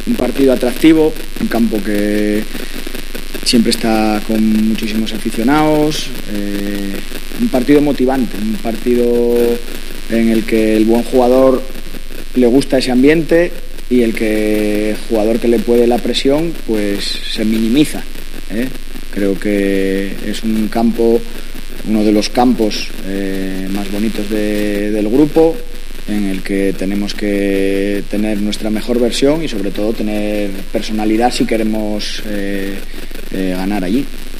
un partido atractivo, un campo que siempre está con muchísimos aficionados, un partido motivante, un partido en el que el buen jugador le gusta ese ambiente y el jugador que le puede la presión pues se minimiza, Creo que es un campo, uno de los campos más bonitos del grupo, en el que tenemos que tener nuestra mejor versión y sobre todo tener personalidad si queremos ganar allí.